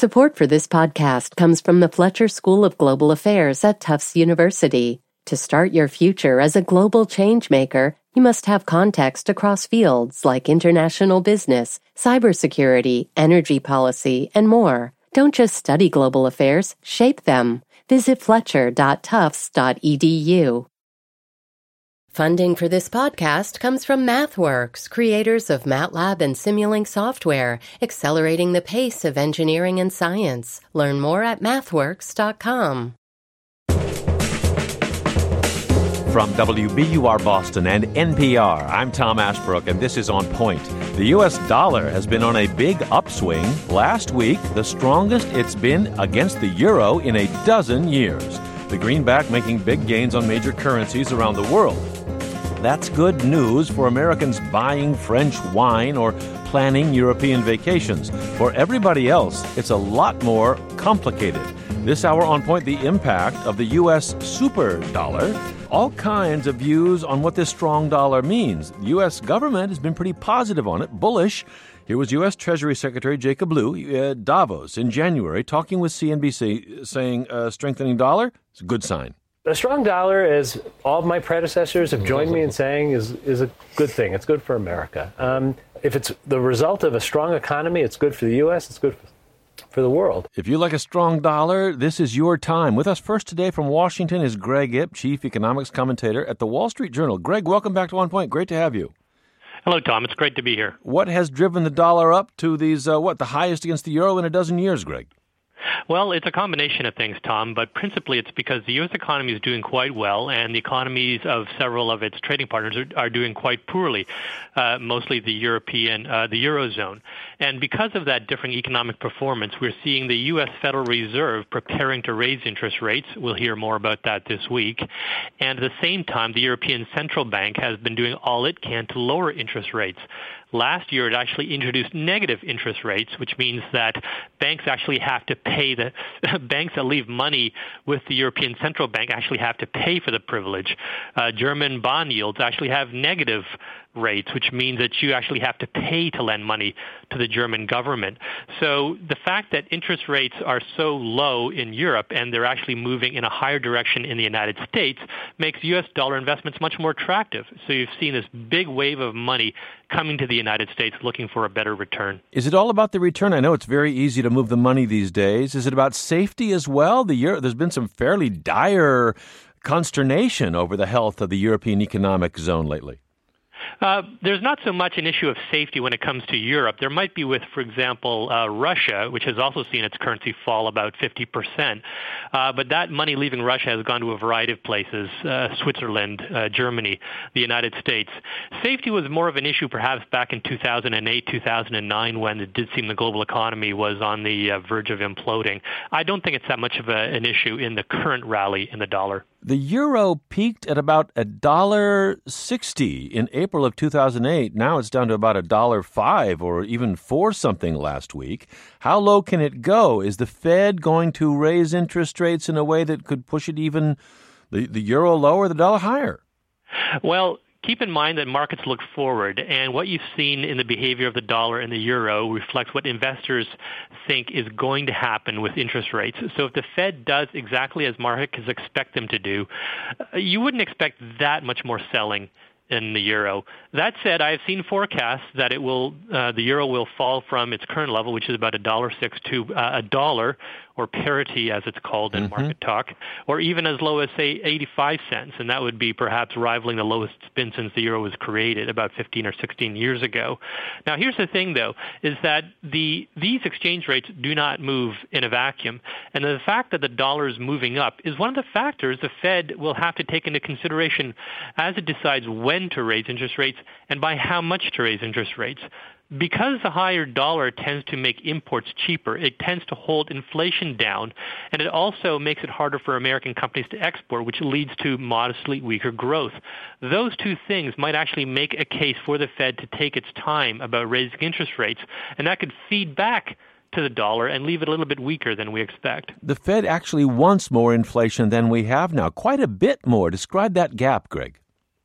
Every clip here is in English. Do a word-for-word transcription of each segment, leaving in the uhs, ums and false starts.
Support for this podcast comes from the Fletcher School of Global Affairs at Tufts University. To start your future as a global changemaker, you must have context across fields like international business, cybersecurity, energy policy, and more. Don't just study global affairs, shape them. Visit fletcher dot tufts dot e d u. Funding for this podcast comes from MathWorks, creators of MATLAB and Simulink software, accelerating the pace of engineering and science. Learn more at mathworks dot com. From W B U R Boston and N P R, I'm Tom Ashbrook, and this is On Point. The U S dollar has been on a big upswing. Last week, the strongest it's been against the euro in a dozen years. The greenback making big gains on major currencies around the world. That's good news for Americans buying French wine or planning European vacations. For everybody else, it's a lot more complicated. This hour on Point, the impact of the U S super dollar. All kinds of views on what this strong dollar means. The U S government has been pretty positive on it, bullish. Here was U S Treasury Secretary Jacob Lew at Davos in January talking with C N B C, saying a strengthening dollar is a good sign. A strong dollar, as all of my predecessors have joined me in saying, is is a good thing. It's good for America. Um, if it's the result of a strong economy, it's good for the U S, it's good for for the world. If you like a strong dollar, this is your time. With us first today from Washington is Greg Ip, Chief Economics Commentator at the Wall Street Journal. Greg, welcome back to One Point. Great to have you. Hello, Tom. It's great to be here. What has driven the dollar up to these, uh, what, the highest against the euro in a dozen years, Greg? Well, it's a combination of things, Tom, but principally it's because the U S economy is doing quite well, and the economies of several of its trading partners are, are doing quite poorly, uh, mostly the European, uh, the Eurozone. And because of that differing economic performance, we're seeing the U S Federal Reserve preparing to raise interest rates. We'll hear more about that this week. And at the same time, the European Central Bank has been doing all it can to lower interest rates. Last year, it actually introduced negative interest rates, which means that banks actually have to pay the banks that leave money with the European Central Bank actually have to pay for the privilege. Uh, German bond yields actually have negative rates, which means that you actually have to pay to lend money to the German government. So the fact that interest rates are so low in Europe and they're actually moving in a higher direction in the United States makes U S dollar investments much more attractive. So you've seen this big wave of money coming to the United States looking for a better return. Is it all about the return? I know it's very easy to move the money these days. Is it about safety as well? The Euro, there's been some fairly dire consternation over the health of the European Economic Zone lately. Uh, there's not so much an issue of safety when it comes to Europe. There might be with, for example, uh, Russia, which has also seen its currency fall about fifty percent. Uh, but that money leaving Russia has gone to a variety of places, uh, Switzerland, uh, Germany, the United States. Safety was more of an issue perhaps back in two thousand eight, two thousand nine, when it did seem the global economy was on the uh, verge of imploding. I don't think it's that much of a, an issue in the current rally in the dollar. The euro peaked at about one dollar sixty in April of two thousand eight. Now it's down to about one dollar five or even four something last week. How low can it go? Is the Fed going to raise interest rates in a way that could push it even the, the euro lower, the dollar higher? Well, keep in mind that markets look forward, and what you've seen in the behavior of the dollar and the euro reflects what investors think is going to happen with interest rates. So if the Fed does exactly as markets expect them to do, you wouldn't expect that much more selling in the euro. That said, I have seen forecasts that it will, uh, the euro will fall from its current level, which is about a dollar six, to uh, a dollar, or parity as it's called in mm-hmm. market talk, or even as low as, say, eighty-five cents, and that would be perhaps rivaling the lowest it's been since the euro was created about fifteen or sixteen years ago. Now, here's the thing, though, is that the these exchange rates do not move in a vacuum, and the fact that the dollar is moving up is one of the factors the Fed will have to take into consideration as it decides when to raise interest rates and by how much to raise interest rates. Because the higher dollar tends to make imports cheaper, it tends to hold inflation down, and it also makes it harder for American companies to export, which leads to modestly weaker growth. Those two things might actually make a case for the Fed to take its time about raising interest rates, and that could feed back to the dollar and leave it a little bit weaker than we expect. The Fed actually wants more inflation than we have now, quite a bit more. Describe that gap, Greg.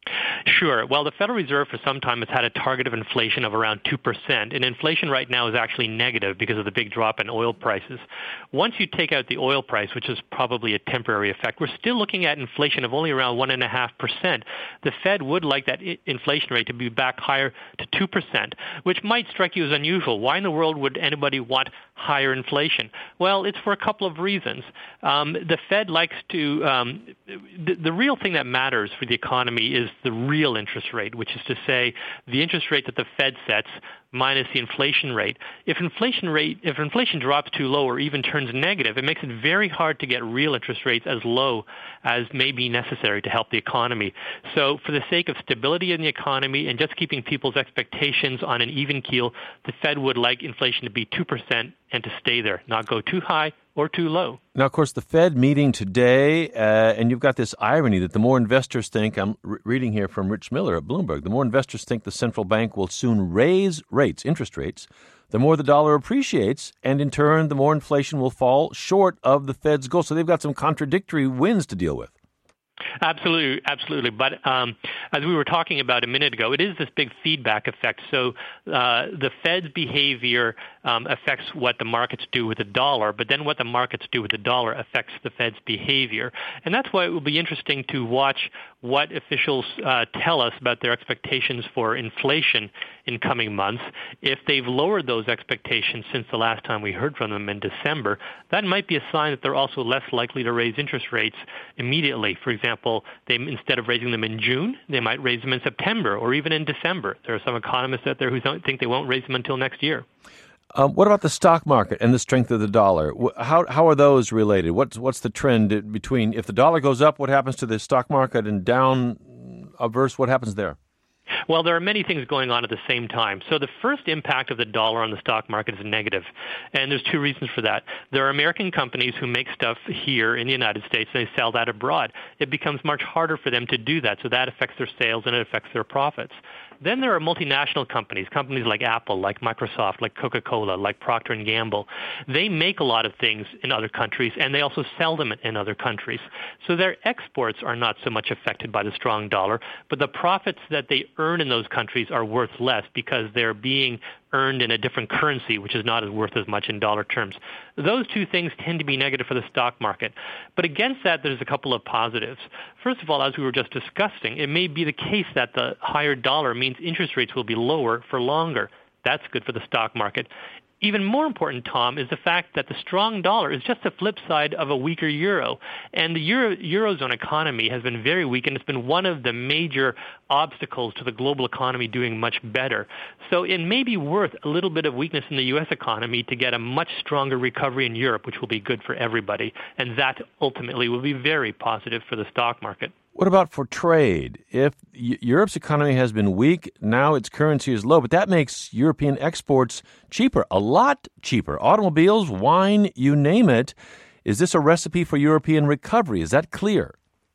Sure. Well, the Federal Reserve for some time has had a target of inflation of around two percent, and inflation right now is actually negative because of the big drop in oil prices. Once you take out the oil price, which is probably a temporary effect, we're still looking at inflation of only around one point five percent. The Fed would like that inflation rate to be back higher to two percent, which might strike you as unusual. Why in the world would anybody want higher inflation? Well, it's for a couple of reasons. Um, the Fed likes to, um, the, the real thing that matters for the economy is the real interest rate, which is to say the interest rate that the Fed sets minus the inflation rate. If inflation rate, if inflation drops too low or even turns negative, it makes it very hard to get real interest rates as low as may be necessary to help the economy. So for the sake of stability in the economy and just keeping people's expectations on an even keel, the Fed would like inflation to be two percent and to stay there, not go too high or too low. Now, of course, the Fed meeting today, uh, and you've got this irony that the more investors think, I'm re- reading here from Rich Miller at Bloomberg, the more investors think the central bank will soon raise rates, interest rates, the more the dollar appreciates, and in turn, the more inflation will fall short of the Fed's goal. So they've got some contradictory winds to deal with. Absolutely, absolutely. But um, as we were talking about a minute ago, it is this big feedback effect. So uh, the Fed's behavior um, affects what the markets do with the dollar, but then what the markets do with the dollar affects the Fed's behavior. And that's why it will be interesting to watch what officials uh, tell us about their expectations for inflation in coming months. If they've lowered those expectations since the last time we heard from them in December, that might be a sign that they're also less likely to raise interest rates immediately. For example, they, instead of raising them in June, they might raise them in September or even in December. There are some economists out there who don't think they won't raise them until next year. Um, what about the stock market and the strength of the dollar? How how are those related? What's what's the trend between if the dollar goes up, what happens to the stock market, and down averse, what happens there? Well, there are many things going on at the same time. So the first impact of the dollar on the stock market is negative, and there's two reasons for that. There are American companies who make stuff here in the United States, and they sell that abroad. It becomes much harder for them to do that, so that affects their sales and it affects their profits. Then there are multinational companies, companies like Apple, like Microsoft, like Coca-Cola, like Procter and Gamble. They make a lot of things in other countries, and they also sell them in other countries. So their exports are not so much affected by the strong dollar, but the profits that they earn in those countries are worth less because they're being earned in a different currency, which is not as worth as much in dollar terms. Those two things tend to be negative for the stock market. But against that, there's a couple of positives. First of all, as we were just discussing, it may be the case that the higher dollar means interest rates will be lower for longer. That's good for the stock market. Even more important, Tom, is the fact that the strong dollar is just the flip side of a weaker euro. And the Euro, Eurozone economy has been very weak, and it's been one of the major obstacles to the global economy doing much better. So it may be worth a little bit of weakness in the U S economy to get a much stronger recovery in Europe, which will be good for everybody. And that ultimately will be very positive for the stock market. What about for trade? If Europe's economy has been weak, now its currency is low, but that makes European exports cheaper, a lot cheaper. Automobiles, wine, you name it. Is this a recipe for European recovery? Is that clear?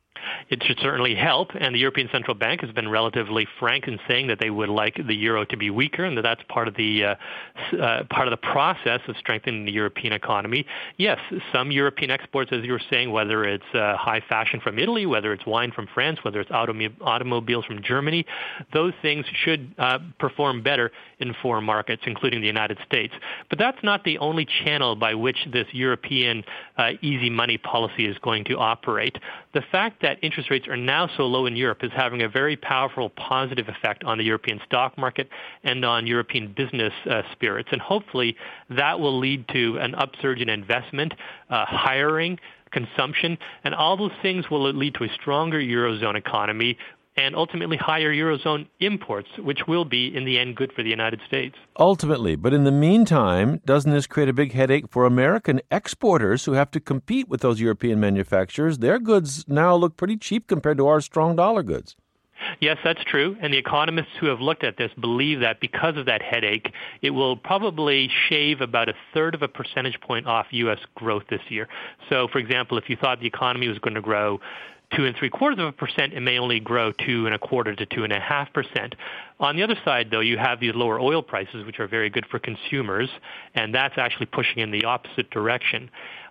It should certainly help, and the European Central Bank has been relatively frank in saying that they would like the euro to be weaker, and that that's part of the uh, uh, part of the process of strengthening the European economy. Yes, some European exports, as you were saying, whether it's uh, high fashion from Italy, whether it's wine from France, whether it's autom- automobiles from Germany, those things should uh, perform better in foreign markets, including the United States. But that's not the only channel by which this European uh, easy money policy is going to operate. The fact that interest rates are now so low in Europe is having a very powerful positive effect on the European stock market and on European business uh, spirits. And hopefully that will lead to an upsurge in investment, uh, hiring, consumption, and all those things will lead to a stronger Eurozone economy and ultimately higher Eurozone imports, which will be, in the end, good for the United States. Ultimately. But in the meantime, doesn't this create a big headache for American exporters who have to compete with those European manufacturers? Their goods now look pretty cheap compared to our strong dollar goods. Yes, that's true. And the economists who have looked at this believe that because of that headache, it will probably shave about a third of a percentage point off U S growth this year. So, for example, if you thought the economy was going to grow two and three quarters of a percent, it may only grow two and a quarter to two and a half percent. On the other side, though, you have these lower oil prices, which are very good for consumers, and that's actually pushing in the opposite direction.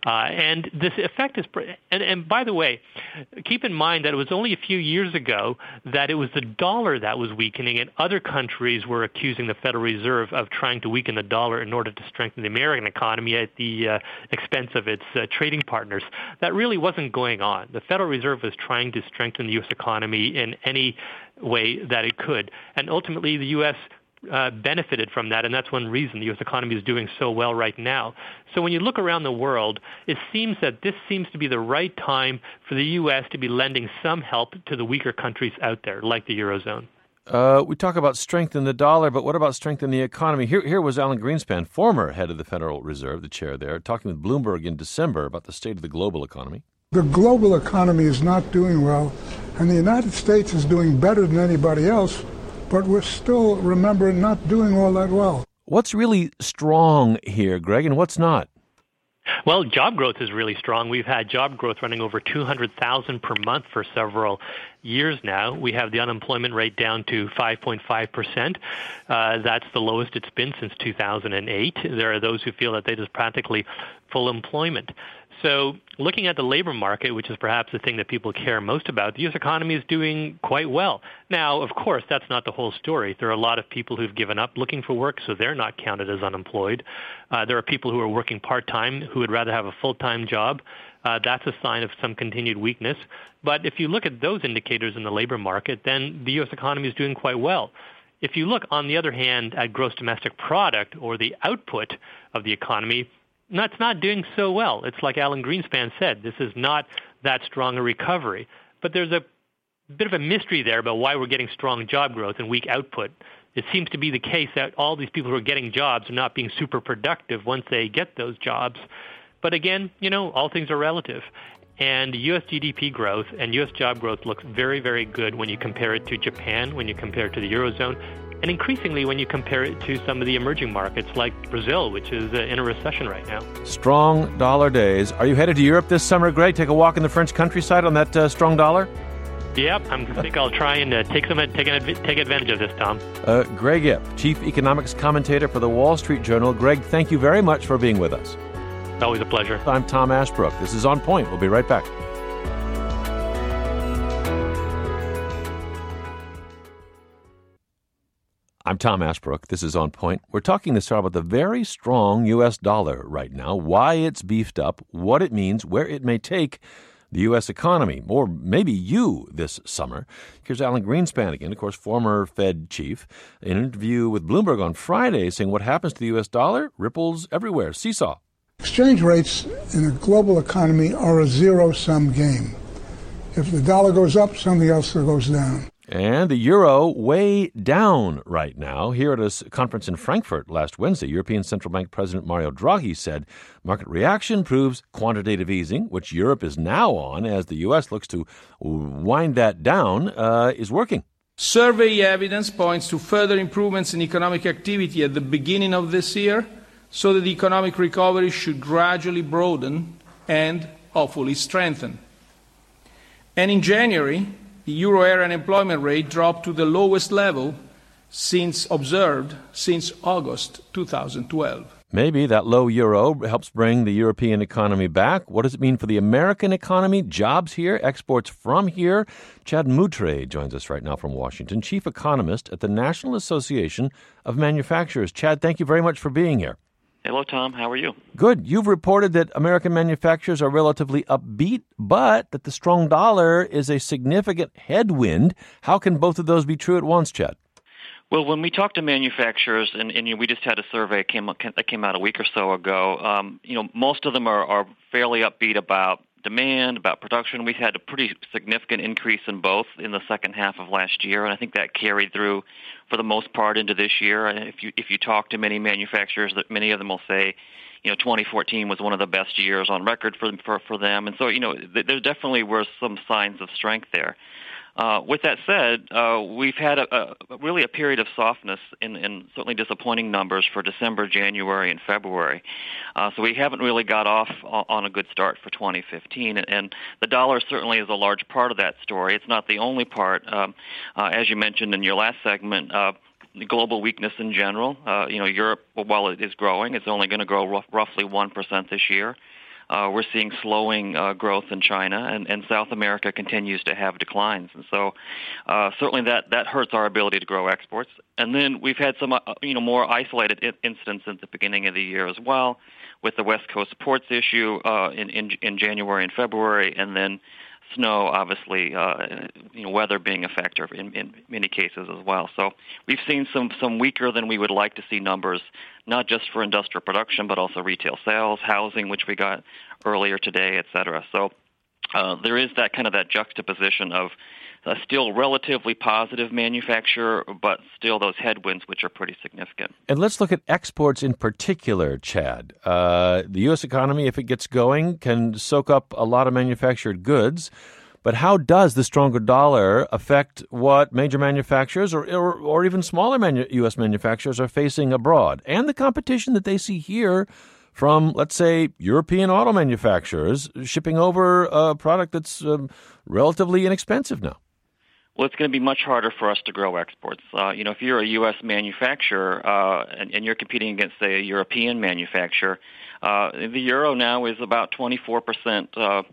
Uh, and this effect is, and, and by the way, keep in mind that it was only a few years ago that it was the dollar that was weakening, and other countries were accusing the Federal Reserve of trying to weaken the dollar in order to strengthen the American economy at the uh, expense of its uh, trading partners. That really wasn't going on. The Federal Reserve was trying to strengthen the U S economy in any way that it could, and ultimately the U S Uh, benefited from that, and that's one reason the U S economy is doing so well right now. So when you look around the world, it seems that this seems to be the right time for the U S to be lending some help to the weaker countries out there, like the Eurozone. Uh, we talk about strength in the dollar, but what about strength in the economy? Here, here was Alan Greenspan, former head of the Federal Reserve, the chair there, talking with Bloomberg in December about the state of the global economy. The global economy is not doing well, and the United States is doing better than anybody else, but we're still, remember, not doing all that well. What's really strong here, Greg, and what's not? Well, job growth is really strong. We've had job growth running over two hundred thousand per month for several years now. We have the unemployment rate down to five point five percent. Uh, that's the lowest it's been since two thousand eight. There are those who feel that that is practically full employment. So looking at the labor market, which is perhaps the thing that people care most about, the U S economy is doing quite well. Now, of course, that's not the whole story. There are a lot of people who've given up looking for work, so they're not counted as unemployed. Uh, there are people who are working part-time who would rather have a full-time job. Uh, that's a sign of some continued weakness. But if you look at those indicators in the labor market, then the U S economy is doing quite well. If you look, on the other hand, at gross domestic product, or the output of the economy, that's not doing so well. It's like Alan Greenspan said, this is not that strong a recovery. But there's a bit of a mystery there about why we're getting strong job growth and weak output. It seems to be the case that all these people who are getting jobs are not being super productive once they get those jobs. But again, you know, all things are relative. And U S G D P growth and U S job growth looks very, very good when you compare it to Japan, when you compare it to the Eurozone, and increasingly when you compare it to some of the emerging markets like Brazil, which is uh, in a recession right now. Strong dollar days. Are you headed to Europe this summer, Greg? Take a walk in the French countryside on that uh, strong dollar? Yep, I'm, I think I'll try and uh, take some take, an, take advantage of this, Tom. Uh, Greg Ip, Chief Economics Commentator for the Wall Street Journal. Greg, thank you very much for being with us. Always a pleasure. I'm Tom Ashbrook. This is On Point. We'll be right back. I'm Tom Ashbrook. This is On Point. We're talking this hour about the very strong U S dollar right now, why it's beefed up, what it means, where it may take the U S economy, or maybe you this summer. Here's Alan Greenspan again, of course, former Fed chief, in an interview with Bloomberg on Friday saying what happens to the U S dollar ripples everywhere. Seesaw. Exchange rates in a global economy are a zero-sum game. If the dollar goes up, something else goes down. And the euro way down right now. Here at a conference in Frankfurt last Wednesday, European Central Bank President Mario Draghi said market reaction proves quantitative easing, which Europe is now on as the U S looks to wind that down, uh, is working. Survey evidence points to further improvements in economic activity at the beginning of this year, so that the economic recovery should gradually broaden and hopefully strengthen. And in January, the euro area unemployment rate dropped to the lowest level since observed since August two thousand twelve. Maybe that low euro helps bring the European economy back. What does it mean for the American economy? Jobs here, exports from here. Chad Moutre joins us right now from Washington, chief economist at the National Association of Manufacturers. Chad, thank you very much for being here. Hello, Tom. How are you? Good. You've reported that American manufacturers are relatively upbeat, but that the strong dollar is a significant headwind. How can both of those be true at once, Chad? Well, when we talk to manufacturers, and, and you know, we just had a survey that came, that came out a week or so ago, um, you know, most of them are, are fairly upbeat about demand, about production. We've had a pretty significant increase in both in the second half of last year, and I think that carried through for the most part into this year. And if you if you talk to many manufacturers, that many of them will say, you know, twenty fourteen was one of the best years on record for for, for them. And so, you know, there definitely were some signs of strength there. Uh, with that said, uh, we've had a, a really a period of softness in, in certainly disappointing numbers for December, January, and February. Uh, so we haven't really got off on a good start for twenty fifteen, and, and the dollar certainly is a large part of that story. It's not the only part. Um, uh, as you mentioned in your last segment, uh, the global weakness in general. Uh, you know, Europe, while it is growing, it's only going to grow rough, roughly one percent this year. Uh, we're seeing slowing uh, growth in China, and, and South America continues to have declines. And so uh, certainly that, that hurts our ability to grow exports. And then we've had some uh, you know, more isolated I- incidents at the beginning of the year as well, with the West Coast ports issue uh, in, in, in January and February, and then snow, obviously, uh, you know, weather being a factor in, in many cases as well. So we've seen some, some weaker than we would like to see numbers, not just for industrial production, but also retail sales, housing, which we got earlier today, et cetera. So uh, there is that kind of that juxtaposition of a still relatively positive manufacturer, but still those headwinds, which are pretty significant. And let's look at exports in particular, Chad. Uh, the U S economy, if it gets going, can soak up a lot of manufactured goods. But how does the stronger dollar affect what major manufacturers or or, or even smaller manu- U S manufacturers are facing abroad, and the competition that they see here from, let's say, European auto manufacturers shipping over a product that's um, relatively inexpensive now? Well, it's going to be much harder for us to grow exports. Uh, you know, if you're a U S manufacturer uh, and, and you're competing against, say, a European manufacturer, uh, the euro now is about twenty-four percent uh,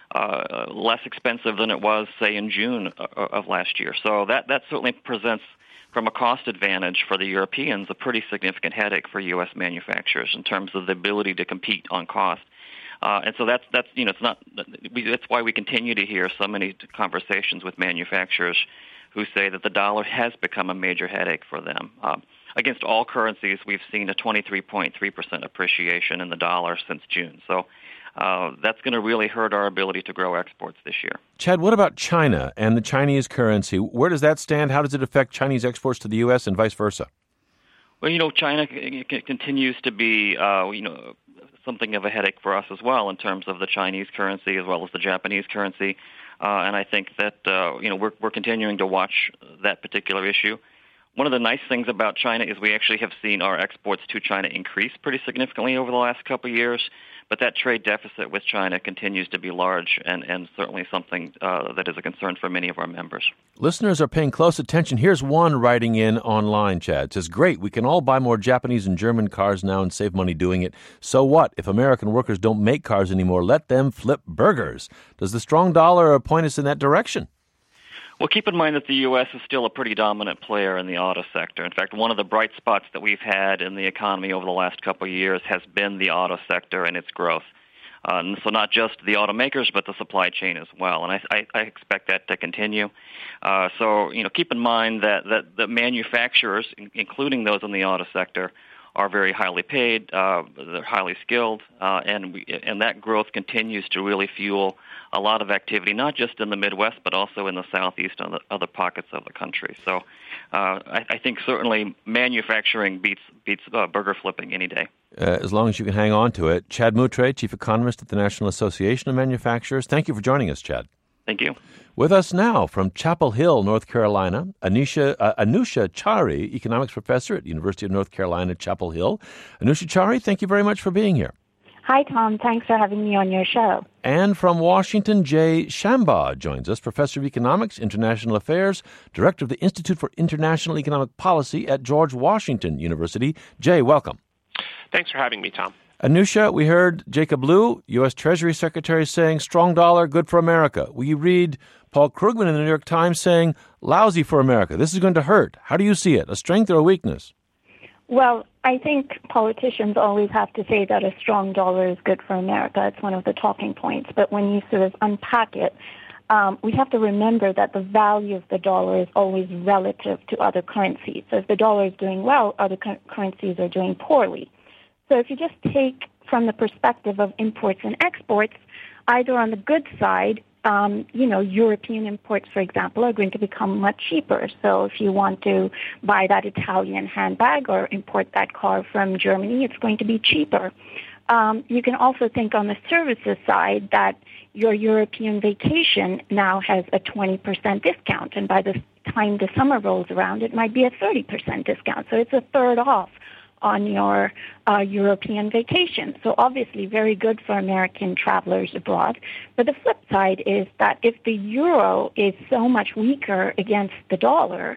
uh, less expensive than it was, say, in June of last year. So that, that certainly presents, from a cost advantage for the Europeans, a pretty significant headache for U S manufacturers in terms of the ability to compete on cost. Uh, and so that's that's you know it's not we, that's why we continue to hear so many conversations with manufacturers who say that the dollar has become a major headache for them. Uh, against all currencies, we've seen a twenty-three point three percent appreciation in the dollar since June. So uh, that's going to really hurt our ability to grow exports this year. Chad, what about China and the Chinese currency? Where does that stand? How does it affect Chinese exports to the U S and vice versa? Well, you know, China c- c- continues to be, uh, you know, something of a headache for us as well in terms of the Chinese currency as well as the Japanese currency. Uh, and I think that, uh, you know, we're, we're continuing to watch that particular issue. One of the nice things about China is we actually have seen our exports to China increase pretty significantly over the last couple of years, but that trade deficit with China continues to be large and, and certainly something uh, that is a concern for many of our members. Listeners are paying close attention. Here's one writing in online, Chad. It says, great, we can all buy more Japanese and German cars now and save money doing it. So what? If American workers don't make cars anymore, let them flip burgers. Does the strong dollar point us in that direction? Well, keep in mind that the U S is still a pretty dominant player in the auto sector. In fact, one of the bright spots that we've had in the economy over the last couple of years has been the auto sector and its growth. Uh, and so not just the automakers, but the supply chain as well. And I, I, I expect that to continue. Uh, so, you know, keep in mind that, that the manufacturers, including those in the auto sector, are very highly paid, uh, they're highly skilled, uh, and we, and that growth continues to really fuel a lot of activity, not just in the Midwest, but also in the Southeast and the other pockets of the country. So uh, I, I think certainly manufacturing beats beats uh, burger flipping any day. Uh, as long as you can hang on to it. Chad Moutre, Chief Economist at the National Association of Manufacturers. Thank you for joining us, Chad. Thank you. With us now from Chapel Hill, North Carolina, Anisha, uh, Anusha Chari, economics professor at the University of North Carolina, Chapel Hill. Anusha Chari, thank you very much for being here. Hi, Tom. Thanks for having me on your show. And from Washington, Jay Shambaugh joins us, professor of economics, international affairs, director of the Institute for International Economic Policy at George Washington University. Jay, welcome. Thanks for having me, Tom. Anusha, we heard Jacob Lew, U S. Treasury Secretary, saying strong dollar, good for America. We read Paul Krugman in the New York Times saying lousy for America. This is going to hurt. How do you see it? A strength or a weakness? Well, I think politicians always have to say that a strong dollar is good for America. It's one of the talking points. But when you sort of unpack it, um, we have to remember that the value of the dollar is always relative to other currencies. So if the dollar is doing well, other cu- currencies are doing poorly. So if you just take from the perspective of imports and exports, either on the good side, um, you know, European imports, for example, are going to become much cheaper. So if you want to buy that Italian handbag or import that car from Germany, it's going to be cheaper. Um, you can also think on the services side that your European vacation now has a twenty percent discount, and by the time the summer rolls around, it might be a thirty percent discount. So it's a third off on your uh, European vacation. So obviously very good for American travelers abroad. But the flip side is that if the euro is so much weaker against the dollar,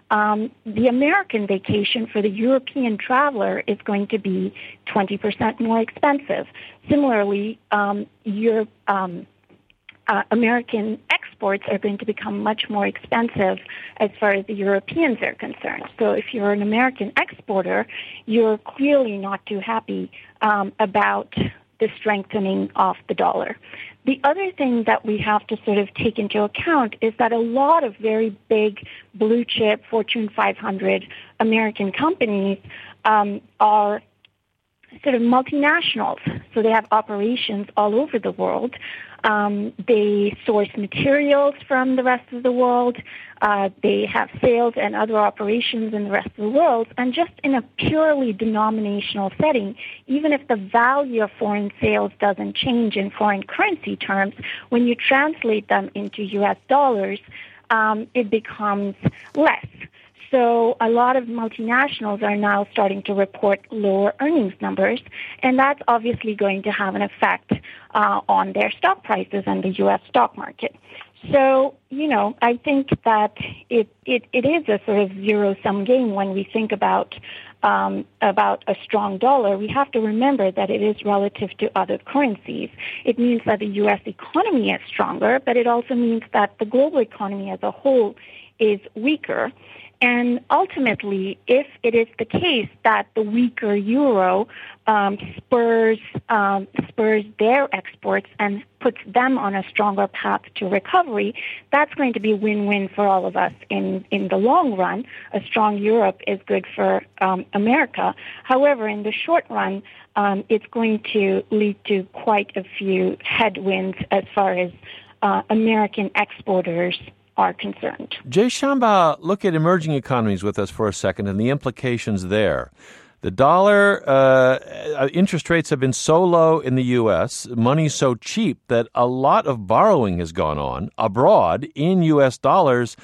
um, the American vacation for the European traveler is going to be twenty percent more expensive. Similarly, um, Europe, um, uh, American exports are going to become much more expensive as far as the Europeans are concerned. So if you're an American exporter, you're clearly not too happy um, about the strengthening of the dollar. The other thing that we have to sort of take into account is that a lot of very big blue chip Fortune five hundred American companies um, are sort of multinationals. So they have operations all over the world. Um, they source materials from the rest of the world. Uh, they have sales and other operations in the rest of the world. And just in a purely denominational setting, even if the value of foreign sales doesn't change in foreign currency terms, when you translate them into U S dollars, um, it becomes less. So a lot of multinationals are now starting to report lower earnings numbers, and that's obviously going to have an effect uh, on their stock prices and the U S stock market. So, you know, I think that it, it, it is a sort of zero-sum game when we think about um, about a strong dollar. We have to remember that it is relative to other currencies. It means that the U S economy is stronger, but it also means that the global economy as a whole is weaker. And ultimately, if it is the case that the weaker euro um, spurs um, spurs their exports and puts them on a stronger path to recovery, that's going to be win-win for all of us in, in the long run. A strong Europe is good for um, America. However, in the short run, um, it's going to lead to quite a few headwinds as far as uh, American exporters are concerned. Jay Shamba, look at emerging economies with us for a second and the implications there. The dollar, uh, interest rates have been so low in the U S, money's so cheap that a lot of borrowing has gone on abroad in U S dollars.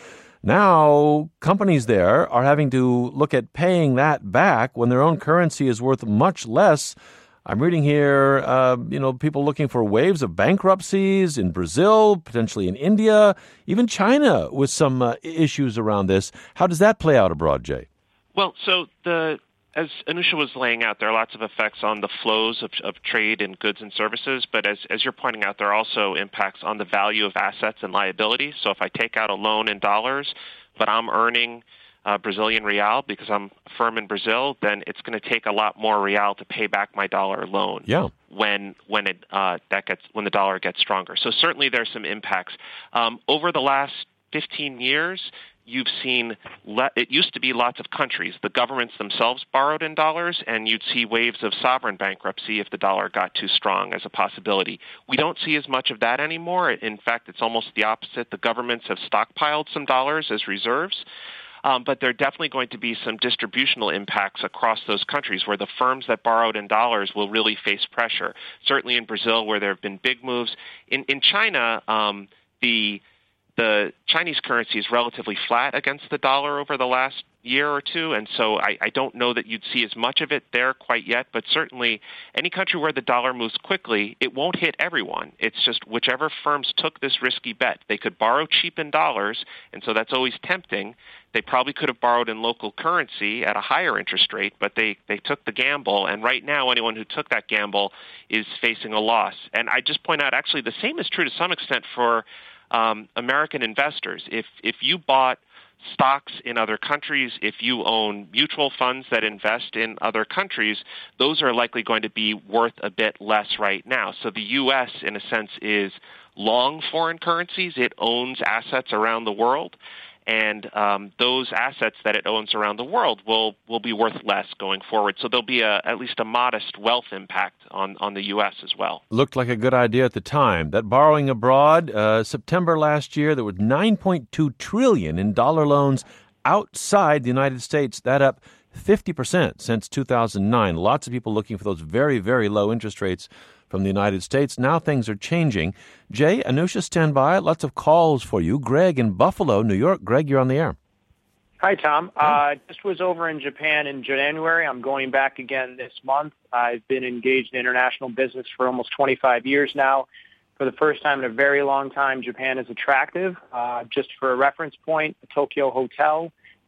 Now, companies there are having to look at paying that back when their own currency is worth much less. I'm reading here, uh, you know, people looking for waves of bankruptcies in Brazil, potentially in India, even China with some uh, issues around this. How does that play out abroad, Jay? Well, so the as Anusha was laying out, there are lots of effects on the flows of, of trade and goods and services. But as, as you're pointing out, there are also impacts on the value of assets and liabilities. So if I take out a loan in dollars, but I'm earning Uh, Brazilian real because I'm a firm in Brazil, then it's going to take a lot more real to pay back my dollar loan. Yeah. When when it uh, that gets when the dollar gets stronger. So certainly there's some impacts. Um, over the last fifteen years, you've seen le- it used to be lots of countries. The governments themselves borrowed in dollars, and you'd see waves of sovereign bankruptcy if the dollar got too strong as a possibility. We don't see as much of that anymore. In fact, it's almost the opposite. The governments have stockpiled some dollars as reserves. Um, but there are definitely going to be some distributional impacts across those countries where the firms that borrowed in dollars will really face pressure. Certainly in Brazil, where there have been big moves. In in China, um, the the Chinese currency is relatively flat against the dollar over the last year or two, and so I, I don't know that you'd see as much of it there quite yet, but certainly any country where the dollar moves quickly, it won't hit everyone. It's just whichever firms took this risky bet. They could borrow cheap in dollars, and so that's always tempting. They probably could have borrowed in local currency at a higher interest rate, but they, they took the gamble, and right now anyone who took that gamble is facing a loss. And I just point out, actually, the same is true to some extent for um, American investors. If if you bought stocks in other countries, if you own mutual funds that invest in other countries, those are likely going to be worth a bit less right now. So the U S, in a sense, is long foreign currencies. It owns assets around the world, and um, those assets that it owns around the world will, will be worth less going forward. So there'll be a, at least a modest wealth impact on, on the U S as well. Looked like a good idea at the time. That borrowing abroad, uh, September last year, there was nine point two trillion dollars in dollar loans outside the United States. That up fifty percent since two thousand nine. Lots of people looking for those very, very low interest rates from the United States. Now things are changing. Jay, Anusha, stand by. Lots of calls for you. Greg in Buffalo, New York. Greg, you're on the air. Hi, Tom. I uh, just was over in Japan in January. I'm going back again this month. I've been engaged in international business for almost twenty-five years now. For the first time in a very long time, Japan is attractive. Uh, just for a reference point, the Tokyo Hotel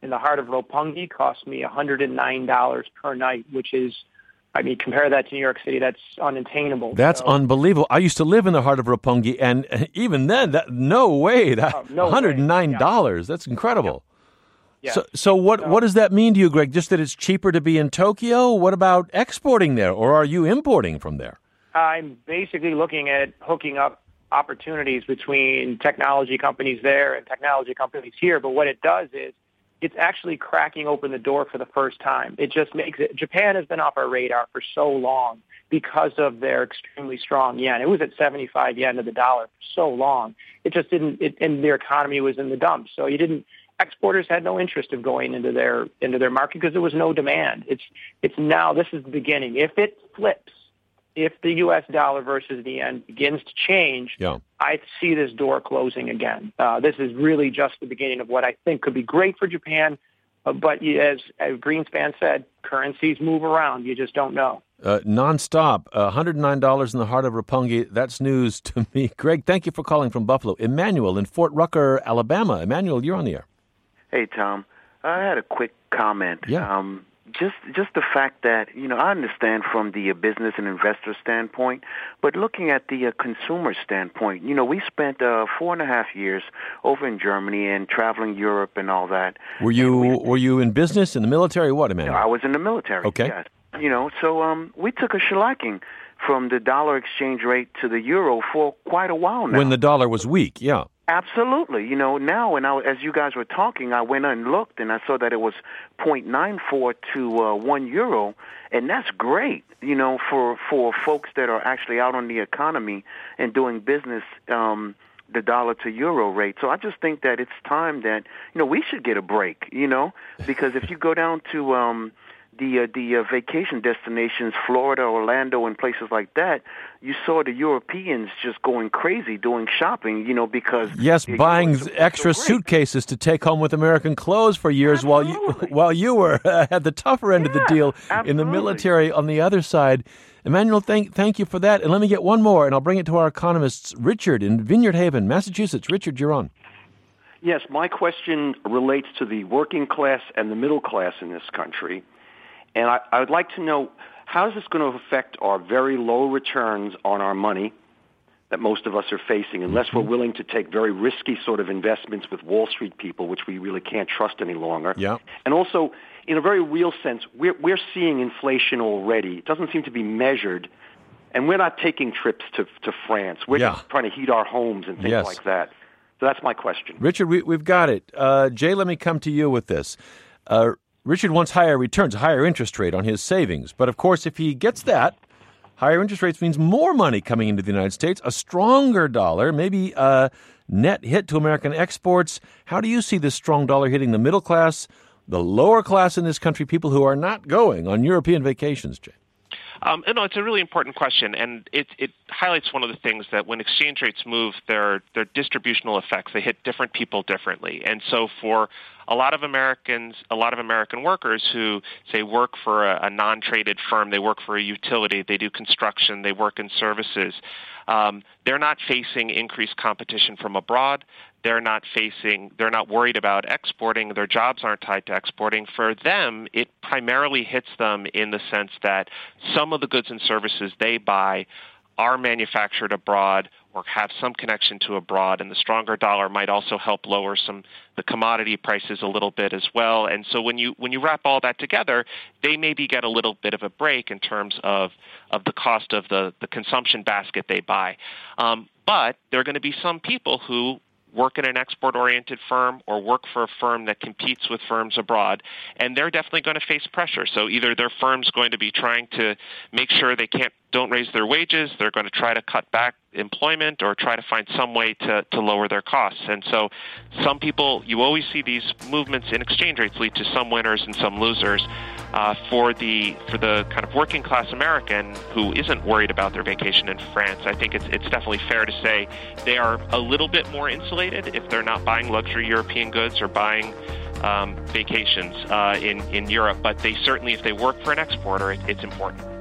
in the heart of Roppongi cost me one hundred nine dollars per night, which is, I mean, compare that to New York City, that's unattainable. That's so, unbelievable. I used to live in the heart of Roppongi, and even then, that, no way, that, oh, no one hundred nine dollars, yeah. that's incredible. Yeah. So, so what, so, what does that mean to you, Greg? Just that it's cheaper to be in Tokyo? What about exporting there, or are you importing from there? I'm basically looking at hooking up opportunities between technology companies there and technology companies here, but what it does is it's actually cracking open the door for the first time. It just makes it, Japan has been off our radar for so long because of their extremely strong yen. It was at seventy-five yen to the dollar for so long. It just didn't, it, and their economy was in the dumps. So you didn't, exporters had no interest of going into their, into their market because there was no demand. It's, it's now, this is the beginning. If it flips, if the U S dollar versus the yen begins to change, yeah. I see this door closing again. Uh, this is really just the beginning of what I think could be great for Japan. Uh, but as, as Greenspan said, currencies move around. You just don't know. Uh, nonstop, uh, one hundred nine dollars in the heart of Roppongi. That's news to me. Greg, thank you for calling from Buffalo. Emmanuel in Fort Rucker, Alabama. Emmanuel, you're on the air. Hey, Tom. I had a quick comment. Yeah. Um, just just the fact that, you know, I understand from the uh, business and investor standpoint, but looking at the uh, consumer standpoint, you know, we spent uh, four and a half years over in Germany and traveling Europe and all that. Were you we, were you in business, in the military, what, Emmanuel? You know, I was in the military, okay. yes. You know, so um, we took a shellacking from the dollar exchange rate to the euro for quite a while now. When the dollar was weak, yeah. Absolutely. You know, now when I, as you guys were talking, I went and looked, and I saw that it was zero point nine four to uh, one euro, and that's great, you know, for, for folks that are actually out on the economy and doing business, um, the dollar to euro rate. So I just think that it's time that, you know, we should get a break, you know, because if you go down to um, the uh, the uh, vacation destinations, Florida, Orlando, and places like that, you saw the Europeans just going crazy doing shopping, you know, because yes, buying so, extra so suitcases to take home with American clothes for years Absolutely. while you while you were uh, at the tougher end yeah, of the deal absolutely. in the military on the other side. Emmanuel, thank thank you for that. And let me get one more, and I'll bring it to our economists. Richard in Vineyard Haven, Massachusetts. Richard, you're on. Yes, my question relates to the working class and the middle class in this country. And I, I would like to know, how is this going to affect our very low returns on our money that most of us are facing, unless we're willing to take very risky sort of investments with Wall Street people, which we really can't trust any longer. Yeah. And also, in a very real sense, we're, we're seeing inflation already. It doesn't seem to be measured. And we're not taking trips to, to France. We're yeah. just trying to heat our homes and things yes. like that. So that's my question. Richard, we, we've got it. Uh, Jay, let me come to you with this. Uh, Richard wants higher returns, a higher interest rate on his savings. But, of course, if he gets that, higher interest rates means more money coming into the United States, a stronger dollar, maybe a net hit to American exports. How do you see this strong dollar hitting the middle class, the lower class in this country, people who are not going on European vacations, Jay? Um, no, it's a really important question, and it, it highlights one of the things that when exchange rates move, their their distributional effects, they hit different people differently. And so for a lot of Americans, a lot of American workers who, say, work for a, a non-traded firm, they work for a utility, they do construction, they work in services, um, they're not facing increased competition from abroad. They're not facing, they're not worried about exporting. Their jobs aren't tied to exporting. For them, it primarily hits them in the sense that some of the goods and services they buy are manufactured abroad or have some connection to abroad, and the stronger dollar might also help lower some the commodity prices a little bit as well. And so when you when you wrap all that together, they maybe get a little bit of a break in terms of, of the cost of the, the consumption basket they buy. Um, but there are going to be some people who work in an export-oriented firm or work for a firm that competes with firms abroad, and they're definitely going to face pressure. So either their firm's going to be trying to make sure they can't don't raise their wages, they're going to try to cut back employment or try to find some way to, to lower their costs. And so some people, you always see these movements in exchange rates lead to some winners and some losers. Uh, for the for the kind of working class American who isn't worried about their vacation in France, I think it's it's definitely fair to say they are a little bit more insulated if they're not buying luxury European goods or buying um, vacations uh, in in Europe. But they certainly, if they work for an exporter, it, it's important.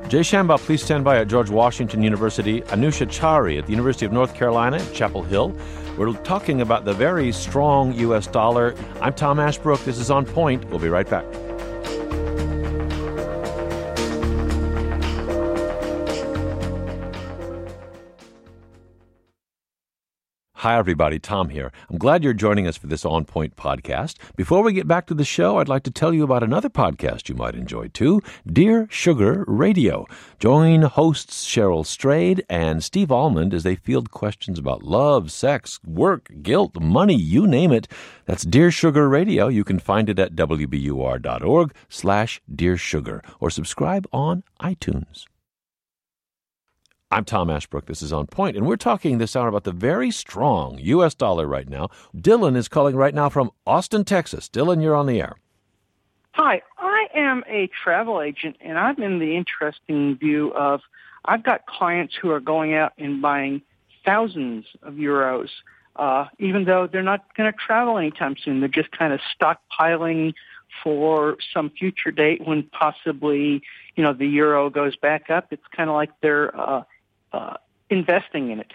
Jay Shambaugh, please stand by at George Washington University. Anusha Chari at the University of North Carolina at Chapel Hill. We're talking about the very strong U S dollar. I'm Tom Ashbrook. This is On Point. We'll be right back. Hi, everybody. Tom here. I'm glad you're joining us for this On Point podcast. Before we get back to the show, I'd like to tell you about another podcast you might enjoy, too, Dear Sugar Radio. Join hosts Cheryl Strayed and Steve Almond as they field questions about love, sex, work, guilt, money, you name it. That's Dear Sugar Radio. You can find it at W B U R dot org slash Dear Sugar or subscribe on iTunes. I'm Tom Ashbrook. This is On Point, and we're talking this hour about the very strong U S dollar right now. Dylan is calling right now from Austin, Texas. Dylan, you're on the air. Hi, I am a travel agent, and I'm in the interesting view of I've got clients who are going out and buying thousands of euros, uh, even though they're not going to travel anytime soon. They're just kind of stockpiling for some future date when possibly, you know, the euro goes back up. It's kind of like they're uh, uh, investing in it.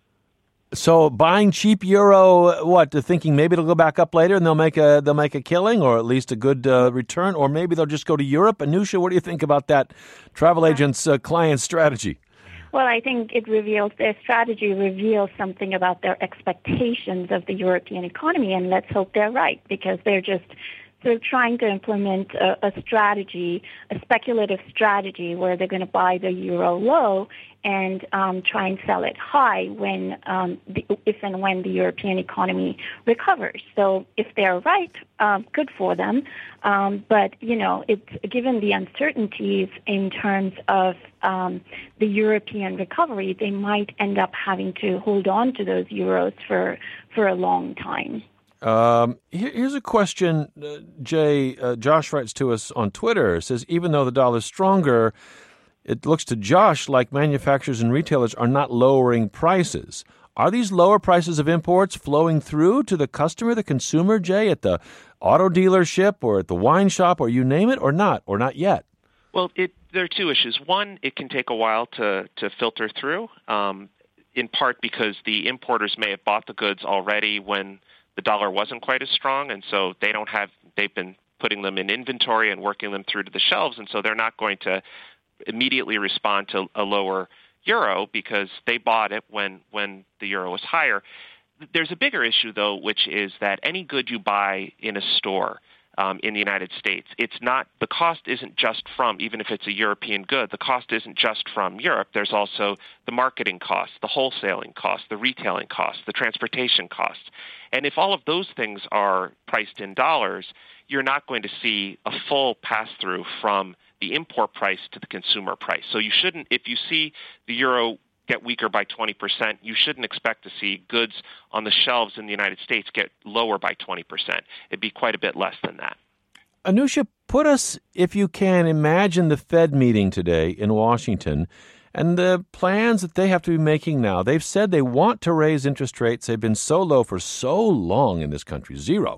So buying cheap euro, what? They're thinking maybe it'll go back up later and they'll make a they'll make a killing or at least a good uh, return, or maybe they'll just go to Europe. Anusha, what do you think about that travel agent's uh, client strategy? Well, I think it reveals, their strategy reveals something about their expectations of the European economy, and let's hope they're right, because they're just sort of trying to implement a, a strategy, a speculative strategy where they're going to buy the euro low and um, try and sell it high when, um, the, if and when the European economy recovers. So if they're right, um, good for them. Um, but, you know, it's given the uncertainties in terms of um, the European recovery, they might end up having to hold on to those euros for, for a long time. Um, here, here's a question, uh, Jay. Uh, Josh writes to us on Twitter. Says, even though the dollar's stronger, it looks to Josh like manufacturers and retailers are not lowering prices. Are these lower prices of imports flowing through to the customer, the consumer, Jay, at the auto dealership or at the wine shop or you name it, or not, or not yet? Well, it, there are two issues. One, it can take a while to, to filter through, um, in part because the importers may have bought the goods already when the dollar wasn't quite as strong, and so they don't have, they've been putting them in inventory and working them through to the shelves, and so they're not going to immediately respond to a lower euro because they bought it when, when the euro was higher. There's a bigger issue, though, which is that any good you buy in a store um, in the United States, it's not, the cost isn't just from, even if it's a European good, the cost isn't just from Europe. There's also the marketing costs, the wholesaling costs, the retailing costs, the transportation costs. And if all of those things are priced in dollars, you're not going to see a full pass-through from the import price to the consumer price. So you shouldn't, if you see the euro get weaker by twenty percent, you shouldn't expect to see goods on the shelves in the United States get lower by twenty percent. It'd be quite a bit less than that. Anusha, put us, if you can, imagine the Fed meeting today in Washington and the plans that they have to be making now. They've said they want to raise interest rates. They've been so low for so long in this country, zero.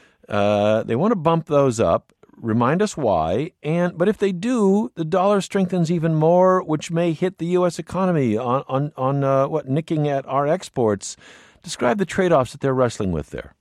Uh, they want to bump those up. Remind us why. And but if they do, the dollar strengthens even more, which may hit the U S economy on on on uh, what nicking at our exports. Describe the trade-offs that they're wrestling with there.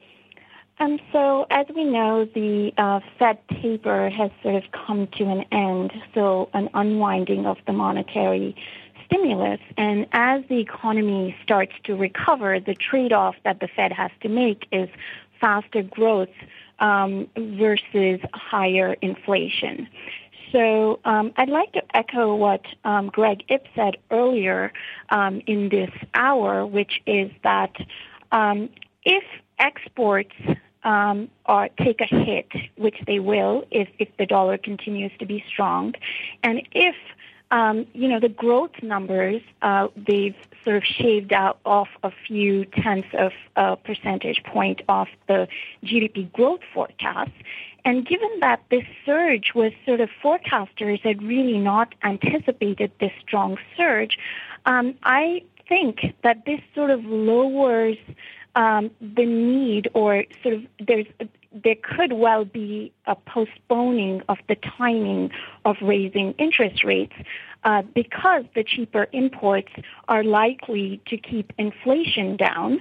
Um, so as we know, the uh, Fed taper has sort of come to an end, so an unwinding of the monetary stimulus. And as the economy starts to recover, the trade-off that the Fed has to make is faster growth um, versus higher inflation. So um, I'd like to echo what um, Greg Ip said earlier um, in this hour, which is that um, if exports um, are take a hit, which they will if, if the dollar continues to be strong, and if um, you know the growth numbers uh, they've sort of shaved out off a few tenths of a percentage point off the G D P growth forecast. And given that this surge was sort of forecasters had really not anticipated this strong surge, um, I think that this sort of lowers um, the need or sort of there's there could well be a postponing of the timing of raising interest rates uh, because the cheaper imports are likely to keep inflation down.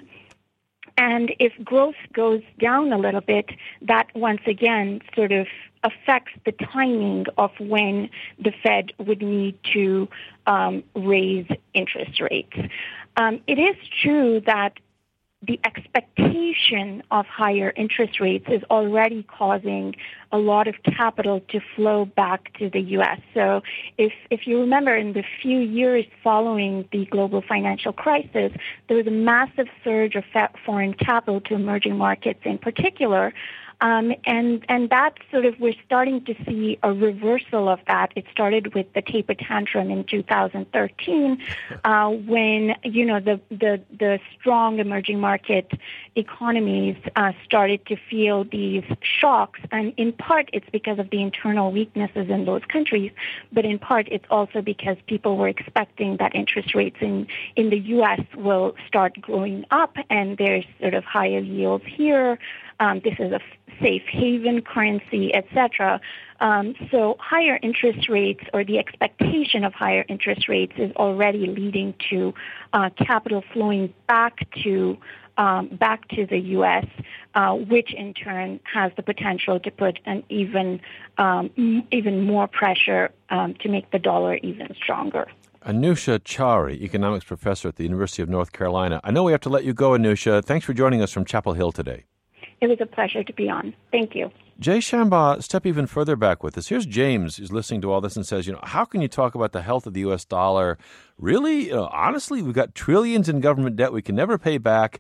And if growth goes down a little bit, that once again sort of affects the timing of when the Fed would need to um, raise interest rates. Um, it is true that the expectation of higher interest rates is already causing a lot of capital to flow back to the U S. So if if you remember, in the few years following the global financial crisis, there was a massive surge of foreign capital to emerging markets in particular. Um, and and that sort of, we're starting to see a reversal of that. It started with the taper tantrum in two thousand thirteen, uh, when you know the the the strong emerging market economies uh, started to feel these shocks, and in part it's because of the internal weaknesses in those countries, but in part it's also because people were expecting that interest rates in in the U S will start going up, and there's sort of higher yields here. Um, this is a safe haven currency, et cetera. Um, so higher interest rates, or the expectation of higher interest rates, is already leading to uh, capital flowing back to um, back to the U S, uh, which in turn has the potential to put an even um, m- even more pressure um, to make the dollar even stronger. Anusha Chowri, economics professor at the University of North Carolina. I know we have to let you go, Anusha. Thanks for joining us from Chapel Hill today. It was a pleasure to be on. Thank you. Jay Shambaugh, step even further back with us. Here's James, who's listening to all this and says, you know, how can you talk about the health of the U S dollar? Really? Uh, honestly, we've got trillions in government debt we can never pay back.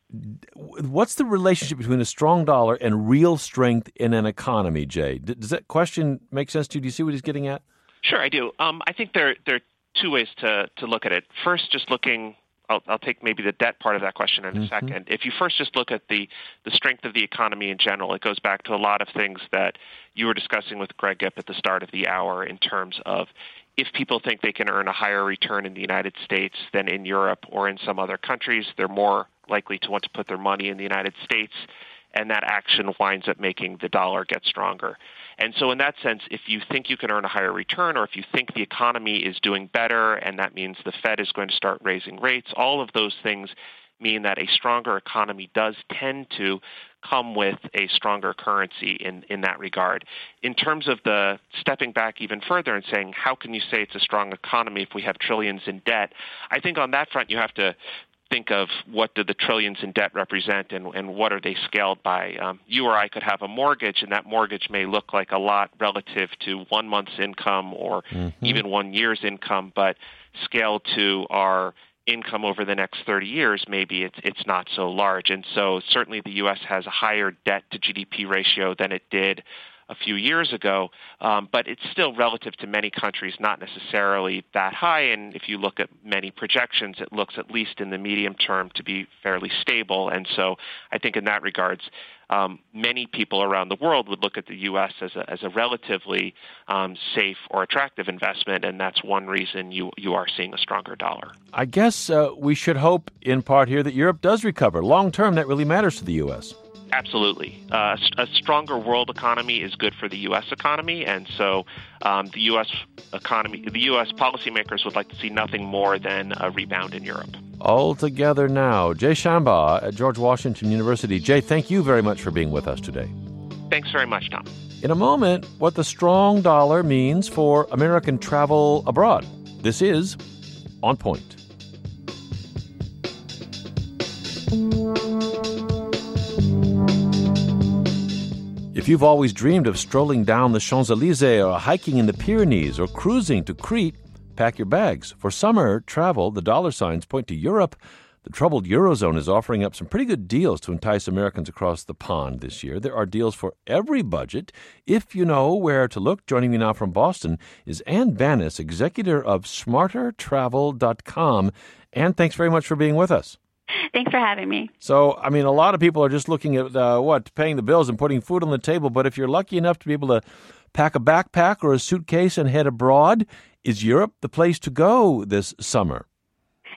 What's the relationship between a strong dollar and real strength in an economy, Jay? D- does that question make sense to you? Do you see what he's getting at? Sure, I do. Um, I think there, there are two ways to, to look at it. First, just looking I'll, I'll take maybe the debt part of that question in a mm-hmm. second. If you first just look at the, the strength of the economy in general, it goes back to a lot of things that you were discussing with Greg Gipp at the start of the hour in terms of if people think they can earn a higher return in the United States than in Europe or in some other countries, they're more likely to want to put their money in the United States, and that action winds up making the dollar get stronger. And so in that sense, if you think you can earn a higher return, or if you think the economy is doing better, and that means the Fed is going to start raising rates, all of those things mean that a stronger economy does tend to come with a stronger currency in, in that regard. In terms of the stepping back even further and saying, how can you say it's a strong economy if we have trillions in debt? I think on that front you have to think of what do the trillions in debt represent, and, and what are they scaled by. Um, you or I could have a mortgage, and that mortgage may look like a lot relative to one month's income or mm-hmm. even one year's income, but scaled to our income over the next thirty years, maybe it's it's not so large. And so certainly the U S has a higher debt to G D P ratio than it did a few years ago, um, but it's still relative to many countries not necessarily that high. And if you look at many projections, it looks at least in the medium term to be fairly stable. And so I think in that regards, um, many people around the world would look at the U S as a, as a relatively um, safe or attractive investment, and that's one reason you, you are seeing a stronger dollar. I guess uh, we should hope in part here that Europe does recover. Long term, that really matters to the U S. Absolutely. Uh, a stronger world economy is good for the U S economy, and so um, the U S economy, the U S policymakers would like to see nothing more than a rebound in Europe. All together now. Jay Shambaugh at George Washington University. Jay, thank you very much for being with us today. Thanks very much, Tom. In a moment, what the strong dollar means for American travel abroad. This is On Point. If you've always dreamed of strolling down the Champs-Élysées or hiking in the Pyrenees or cruising to Crete, pack your bags. For summer travel, the dollar signs point to Europe. The troubled Eurozone is offering up some pretty good deals to entice Americans across the pond this year. There are deals for every budget, if you know where to look. Joining me now from Boston is Ann Banas, executive of smarter travel dot com. Ann, thanks very much for being with us. Thanks for having me. So, I mean, a lot of people are just looking at, uh, what, paying the bills and putting food on the table. But if you're lucky enough to be able to pack a backpack or a suitcase and head abroad, is Europe the place to go this summer?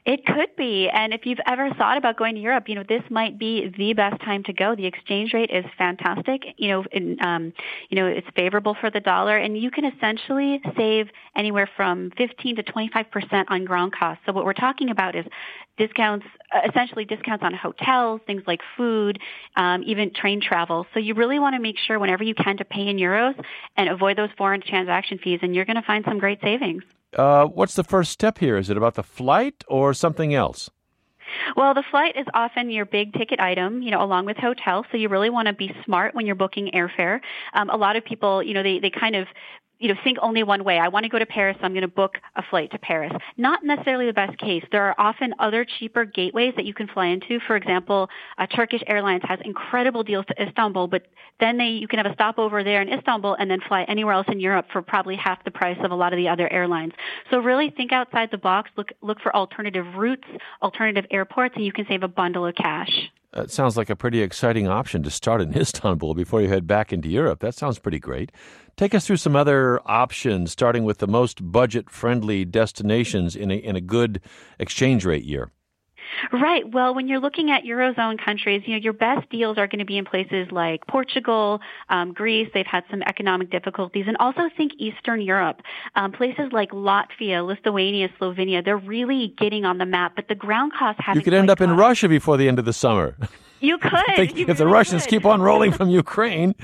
It could be. And if you've ever thought about going to Europe, you know, this might be the best time to go. The exchange rate is fantastic. You know, in, um, you know, it's favorable for the dollar, and you can essentially save anywhere from fifteen to twenty-five percent on ground costs. So what we're talking about is discounts, uh, essentially discounts on hotels, things like food, um, even train travel. So you really want to make sure whenever you can to pay in euros and avoid those foreign transaction fees, and you're going to find some great savings. Uh, what's the first step here? Is it about the flight or something else? Well, the flight is often your big ticket item, you know, along with hotels. So you really want to be smart when you're booking airfare. Um, a lot of people, you know, they, they kind of you know, think only one way. I want to go to Paris, so I'm going to book a flight to Paris. Not necessarily the best case. There are often other cheaper gateways that you can fly into. For example, uh, Turkish Airlines has incredible deals to Istanbul, but then they you can have a stopover there in Istanbul and then fly anywhere else in Europe for probably half the price of a lot of the other airlines. So really think outside the box. Look look for alternative routes, alternative airports, and you can save a bundle of cash. It sounds like a pretty exciting option to start in Istanbul before you head back into Europe. That sounds pretty great. Take us through some other options, starting with the most budget-friendly destinations in a, in a good exchange rate year. Right. Well, when you're looking at Eurozone countries, you know, your best deals are going to be in places like Portugal, um, Greece. They've had some economic difficulties. And also think Eastern Europe. Um, places like Latvia, Lithuania, Slovenia, they're really getting on the map, but the ground costs haven't. You could end up in Russia before the end of the summer. You could. if you if the really Russians could. keep on rolling from Ukraine.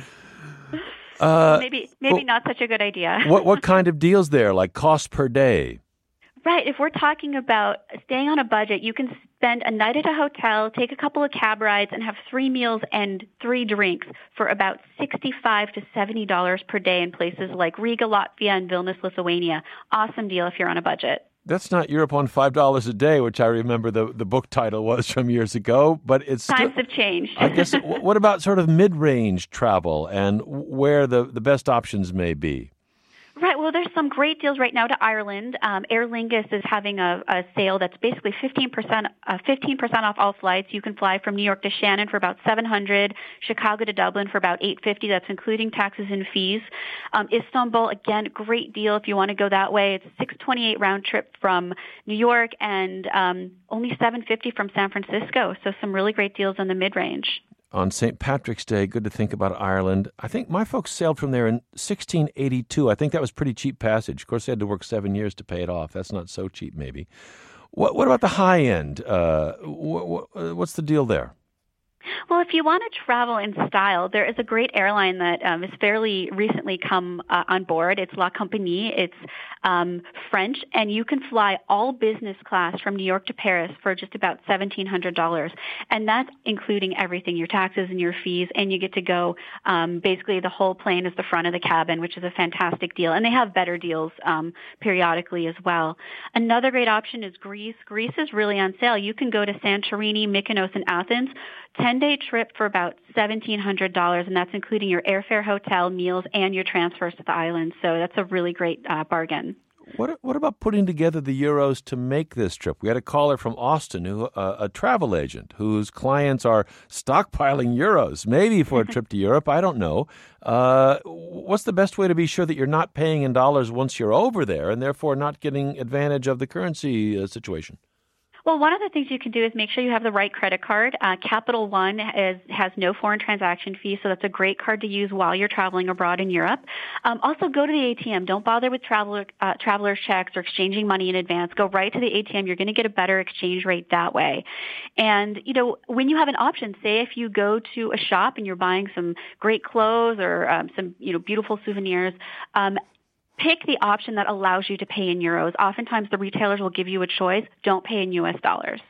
Uh, maybe maybe well, not such a good idea. what what kind of deals there, like cost per day? Right. If we're talking about staying on a budget, you can spend a night at a hotel, take a couple of cab rides, and have three meals and three drinks for about sixty-five to seventy dollars per day in places like Riga, Latvia, and Vilnius, Lithuania. Awesome deal if you're on a budget. That's not Europe on five dollars a day, which I remember the, the book title was from years ago. But it's Times still, have changed. I guess. What about sort of mid-range travel and where the, the best options may be? Right. Well, there's some great deals right now to Ireland. Um, Aer Lingus is having a, a sale that's basically fifteen percent, uh, fifteen percent off all flights. You can fly from New York to Shannon for about seven hundred dollars, Chicago to Dublin for about eight hundred fifty dollars. That's including taxes and fees. Um, Istanbul, again, great deal if you want to go that way. It's a six twenty-eight round trip from New York and um, only seven fifty from San Francisco. So some really great deals in the mid-range. On Saint Patrick's Day, good to think about Ireland. I think my folks sailed from there in sixteen eighty-two. I think that was pretty cheap passage. Of course, they had to work seven years to pay it off. That's not so cheap, maybe. What, what about the high end? Uh, what, what's the deal there? Well, if you want to travel in style, there is a great airline that um, has fairly recently come uh, on board. It's La Compagnie. It's um, French, and you can fly all business class from New York to Paris for just about seventeen hundred dollars. And that's including everything, your taxes and your fees, and you get to go, um, basically the whole plane is the front of the cabin, which is a fantastic deal. And they have better deals um, periodically as well. Another great option is Greece. Greece is really on sale. You can go to Santorini, Mykonos, and Athens. ten-day trip for about seventeen hundred dollars, and that's including your airfare, hotel, meals, and your transfers to the island. So that's a really great uh, bargain. What what about putting together the euros to make this trip? We had a caller from Austin, who uh, a travel agent, whose clients are stockpiling euros, maybe for a trip to Europe. I don't know. Uh, what's the best way to be sure that you're not paying in dollars once you're over there, and therefore not getting advantage of the currency uh, situation? Well, one of the things you can do is make sure you have the right credit card. Uh, Capital One is, has no foreign transaction fee, so that's a great card to use while you're traveling abroad in Europe. Um, also, go to the A T M. Don't bother with traveler, uh, traveler's checks or exchanging money in advance. Go right to the A T M. You're going to get a better exchange rate that way. And, you know, when you have an option, say if you go to a shop and you're buying some great clothes or um, some, you know, beautiful souvenirs, um, pick the option that allows you to pay in euros. Oftentimes the retailers will give you a choice. Don't pay in U S dollars.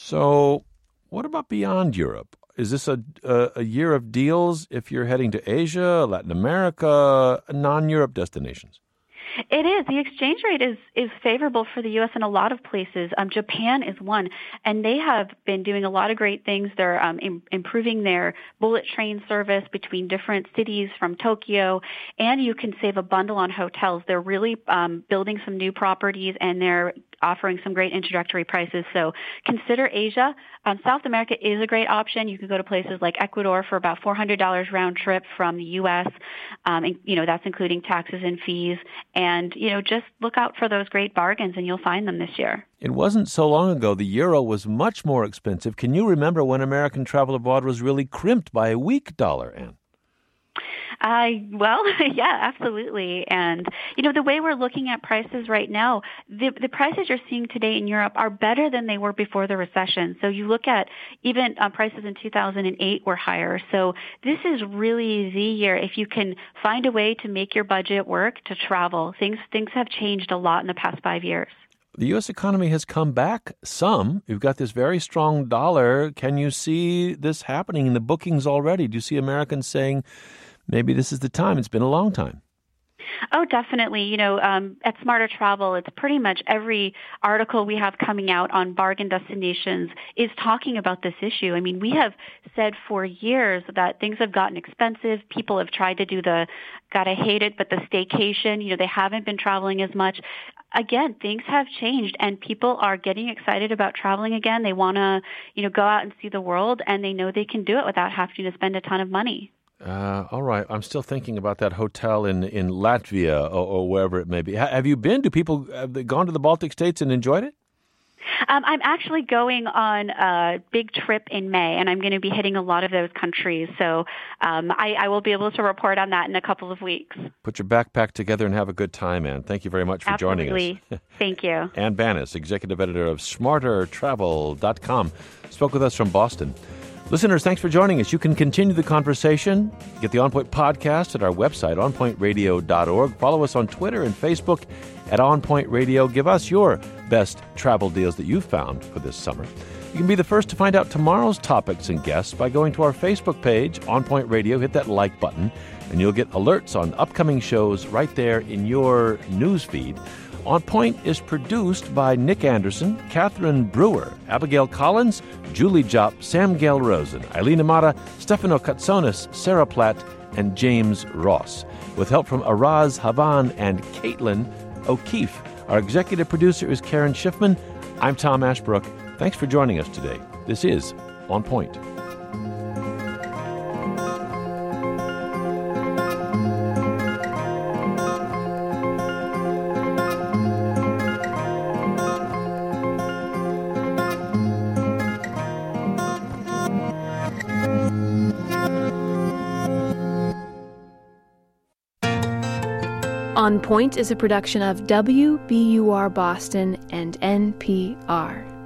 So what about beyond Europe? Is this a, a, a year of deals if you're heading to Asia, Latin America, non-Europe destinations? It is. The exchange rate is, is favorable for the U S in a lot of places. Um, Japan is one, and they have been doing a lot of great things. They're um, im- improving their bullet train service between different cities from Tokyo, and you can save a bundle on hotels. They're really um, building some new properties, and they're offering some great introductory prices. So consider Asia. Um, South America is a great option. You can go to places like Ecuador for about four hundred dollars round trip from the U S. Um, and, you know, that's including taxes and fees. And, you know, just look out for those great bargains and you'll find them this year. It wasn't so long ago the euro was much more expensive. Can you remember when American travel abroad was really crimped by a weak dollar, Anne? Uh, well, yeah, absolutely. And, you know, the way we're looking at prices right now, the, the prices you're seeing today in Europe are better than they were before the recession. So you look at even uh, prices in two thousand eight were higher. So this is really the year. If you can find a way to make your budget work to travel, things, things have changed a lot in the past five years. The U S economy has come back some. You've got this very strong dollar. Can you see this happening in the bookings already? Do you see Americans saying, maybe this is the time? It's been a long time. Oh, definitely. You know, um, at Smarter Travel, it's pretty much every article we have coming out on bargain destinations is talking about this issue. I mean, we have said for years that things have gotten expensive. People have tried to do the, gotta hate it, but the staycation, you know, they haven't been traveling as much. Again, things have changed and people are getting excited about traveling again. They want to, you know, go out and see the world and they know they can do it without having to spend a ton of money. Uh, all right. I'm still thinking about that hotel in, in Latvia or, or wherever it may be. H- have you been? Do people have they gone to the Baltic states and enjoyed it? Um, I'm actually going on a big trip in May, and I'm going to be hitting a lot of those countries. So um, I, I will be able to report on that in a couple of weeks. Put your backpack together and have a good time, Anne. Thank you very much for Absolutely. joining us. Thank you. Anne Banas, executive editor of smarter travel dot com, spoke with us from Boston. Listeners, thanks for joining us. You can continue the conversation. Get the On Point podcast at our website, on point radio dot org. Follow us on Twitter and Facebook at On Point Radio. Give us your best travel deals that you've found for this summer. You can be the first to find out tomorrow's topics and guests by going to our Facebook page, On Point Radio. Hit that like button, and you'll get alerts on upcoming shows right there in your news feed. On Point is produced by Nick Anderson, Catherine Brewer, Abigail Collins, Julie Jopp, Sam Gail Rosen, Eileen Amata, Stefano Katsonis, Sarah Platt, and James Ross, with help from Araz Havan and Caitlin O'Keefe. Our executive producer is Karen Schiffman. I'm Tom Ashbrook. Thanks for joining us today. This is On Point. On Point is a production of W B U R Boston and N P R.